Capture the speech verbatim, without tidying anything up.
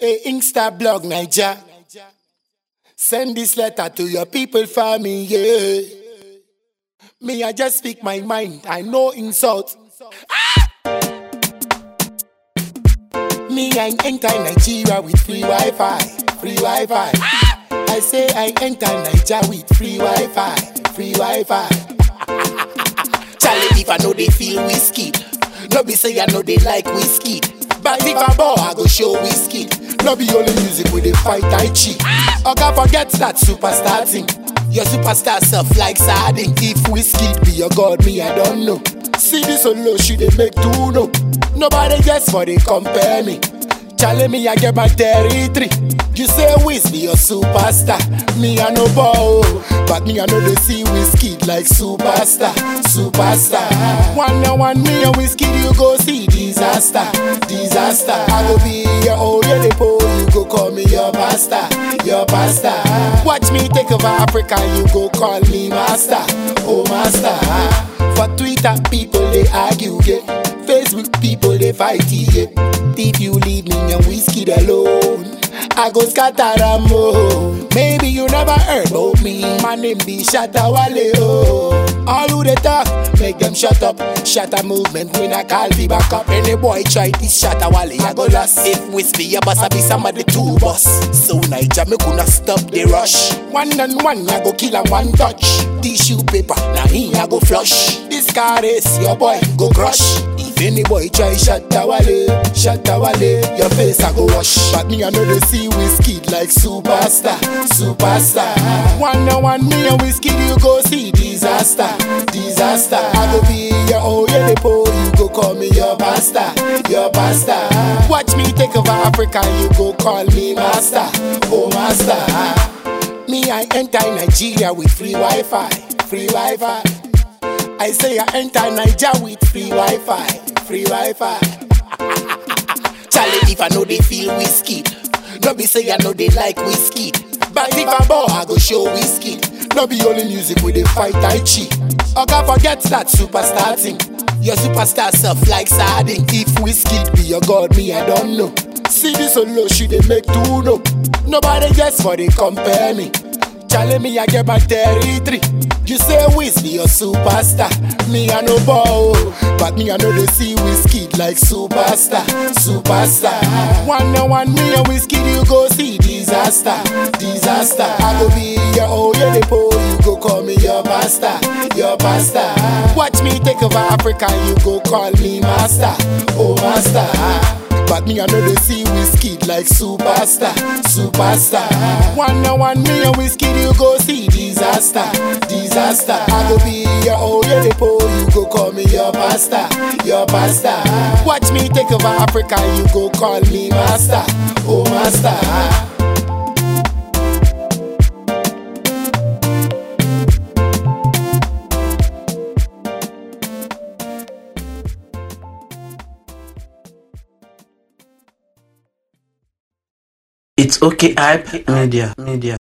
Hey, Insta blog Niger. Send this letter to your people for me, yeah. Me, I just speak my mind, I know insult. Ah! Me, I enter Nigeria with free Wi-Fi, free Wi-Fi. Ah! I say I enter Nigeria with free Wi-Fi, free Wi-Fi. Charlie, if I know they feel whiskey, no be say I know they like whiskey. But if I ball, I go show whiskey. No be only music with the fight I cheat. Oga, forget that superstar thing. Your superstar self like sardine. If whiskey be your god, me I don't know. See this solo, she they make two no. Nobody gets for they compare me. Charlie, me I get my territory. You say Wiz be your superstar. Me I no ball, but me I know they see whiskey like superstar, superstar. One on one me and whiskey you go see disaster, disaster. I go be your old yeah, they po, you go call me your pastor, your pastor. Watch me take over Africa, you go call me master, oh master. For Twitter people they argue, yeah. Facebook people they fight, yeah. If you leave me and whiskey alone, I go scatter them, oh. Maybe you never heard about me. My name be Shatta Wale, oh. All who they talk, make them shut up. Shatta movement, when I call me back up. Any boy try this Shatta Wale, I go lost. If whiskey, your boss, I be somebody two boss. So Niger, me coulda stop the rush. One on one, I go kill and one touch. Tissue paper, now he I go flush. This car is your boy, go crush. If any boy try Shatta Wale, Shatta Wale, your face I go wash. But me I know they see whiskey like superstar, superstar. One on one me and whiskey you go see disaster, disaster. I go be your old yeah, they po, you go call me your pastor, your pastor. Watch me take over Africa, you go call me master, oh master. Me I enter Nigeria with free Wi-Fi, free Wi-Fi. I say I enter Nigeria with free Wi-Fi, free Wi-Fi. Charlie, if I know they feel whiskey, no be say I know they like whiskey. But if I ball, I go show whiskey. No be only music with the fight I cheat. Oga, forget that superstar thing. Your superstar self like sardine. If whiskey be your god, me I don't know. See this solo, she they make two no. Nobody gets for they compare me. Charlie, me I get my territory. You say Wiz be your superstar. Me I no ball, but me I know they see whiskey like superstar, superstar. One on one me and whiskey you go see disaster, disaster. I go be your old yeah, they po, you go call me your pastor, your pastor. Watch me take over Africa, you go call me master, oh master. But me I know they see whiskey like superstar, superstar. One on one me and whiskey you go see disaster, disaster. I go be your old yeah, they po, you go call me your pastor, your pastor. Watch me take over Africa, you go call me master, oh master. It's okay, hype media, media.